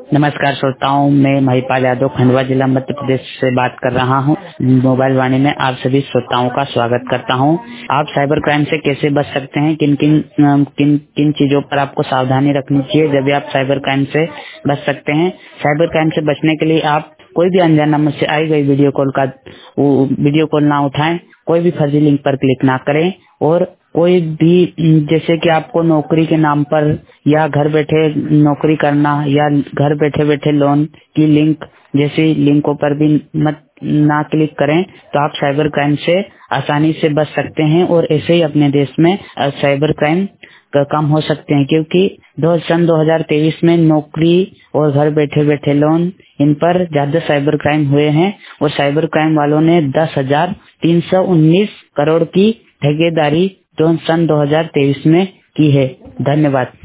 नमस्कार श्रोताओं, मैं महिपाल यादव खंडवा जिला मध्य प्रदेश से बात कर रहा हूं। मोबाइल वाणी में आप सभी श्रोताओं का स्वागत करता हूं। आप साइबर क्राइम से कैसे बच सकते हैं, किन किन किन किन चीजों पर आपको सावधानी रखनी चाहिए जब भी आप साइबर क्राइम से बच सकते हैं। साइबर क्राइम से बचने के लिए आप कोई भी अनजान नंबर से आई गई वीडियो कॉल ना उठाएं, कोई भी फर्जी लिंक पर क्लिक ना करें और कोई भी जैसे कि आपको नौकरी के नाम पर या घर बैठे नौकरी करना या घर बैठे बैठे लोन की लिंक जैसी लिंकों पर भी मत ना क्लिक करें, तो आप साइबर क्राइम से आसानी से बच सकते हैं और ऐसे ही अपने देश में साइबर क्राइम कम हो सकते हैं, क्योंकि सन 2023 में नौकरी और घर बैठे बैठे लोन इन पर ज्यादा साइबर क्राइम हुए हैं और साइबर क्राइम वालों ने 10,319 करोड़ की ठगेदारी सन 2023 में की है। धन्यवाद।